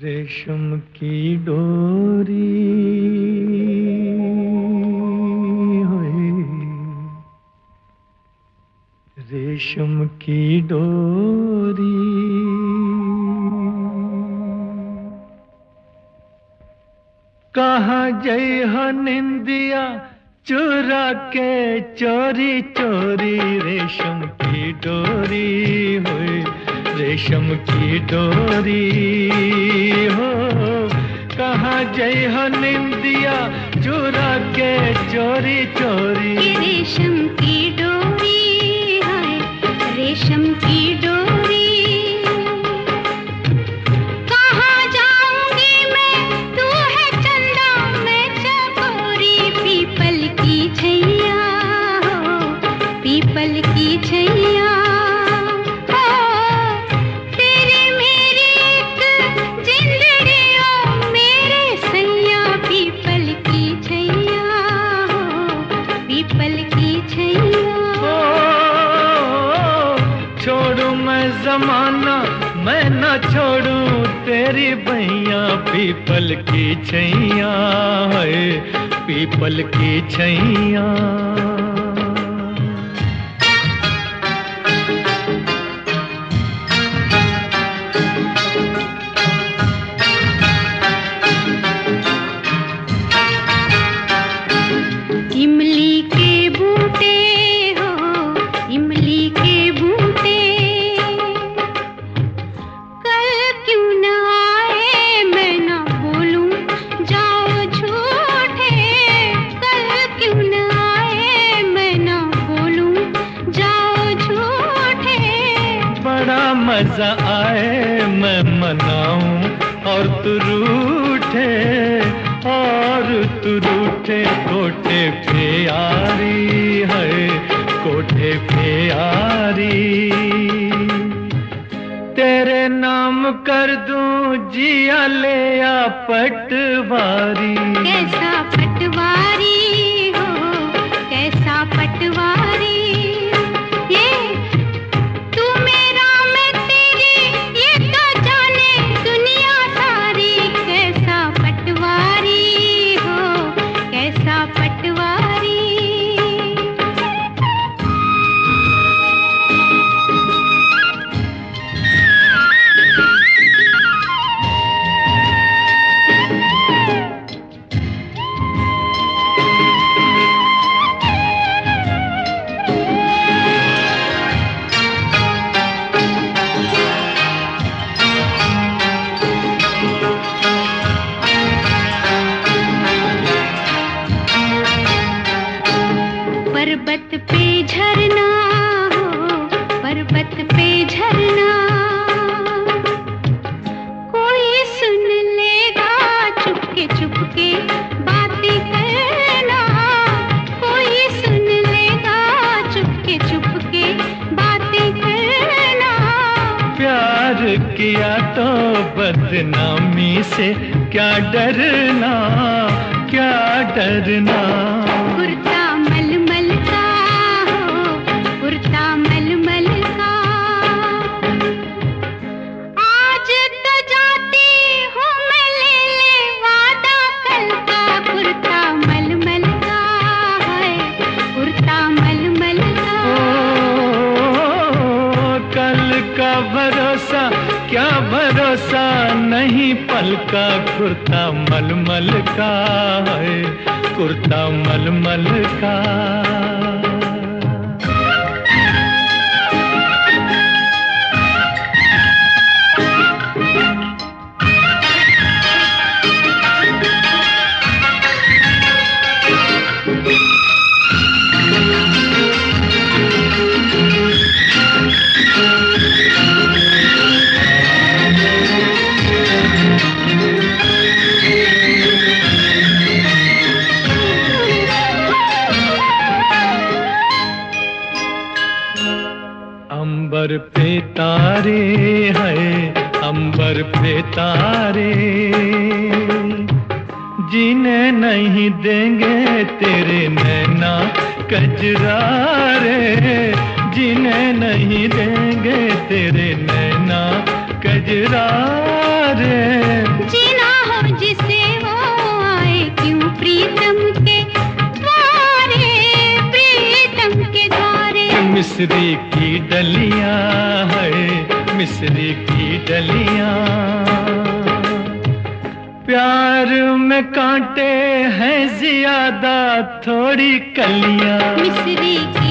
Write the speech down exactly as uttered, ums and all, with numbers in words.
रेशम की डोरी होए, रेशम की डोरी कहाँ जई हो निंदिया चुरा के चोरी चोरी। रेशम की डोरी होए, रेशम की डोरी हो, कहाँ जई हो निंदिया चुरा के चोरी चोरी। रेशम की डोरी है, रेशम की डोरी कहाँ जाऊंगी मैं, तू है चंदा मैं चकोरी। पीपल की छैया हो, पीपल की छैया जमाना मैं न छोड़ूं तेरी बहिया। पीपल की छैया है, पीपल की छैया। इमली के बूटे हो, इमली के बूटे कल क्यों न आए, मैं न बोलूं जाओ झूठे। कल क्यों न आए, मैं न बोलूं जाओ झूठे। बड़ा मजा आए मैं मनाऊं और तू रूठे, और तू रूठे। कोठे पे यारी है, कोठे पे यारी। तेरे नाम कर दूं जिया ले या पटवारी। कैसा पटवारी हो, कैसा पटवारी। ये तू मेरा मैं तेरी, ये तो जाने दुनिया सारी। कैसा पटवारी हो, कैसा पटवारी। पर्वत पे झरना हो, पर्वत पे झरना कोई सुन लेगा चुपके चुपके बातें करना। कोई सुन लेगा चुपके चुपके बातें करना। प्यार किया तो बदनामी से क्या डरना, क्या डरना। कुर्ता मलमल का हो, कुर्ता मलमल का। आज तो जाती हूँ मैं, ले ले वादा कल का। कुर्ता मलमल का है, कुर्ता मलमल का। ओ, कल का भरोसा क्या भरोसा नहीं पल का। कुर्ता मलमल का है, कुर्ता मलमल का। अंबर पे तारे हैं, अंबर पे तारे जीने नहीं देंगे तेरे नैना कजरारे। जीने नहीं देंगे तेरे नैना कजरारे। डलियां है मिस्री की डलियां। प्यार में कांटे हैं ज्यादा थोड़ी कलियां। मिस्री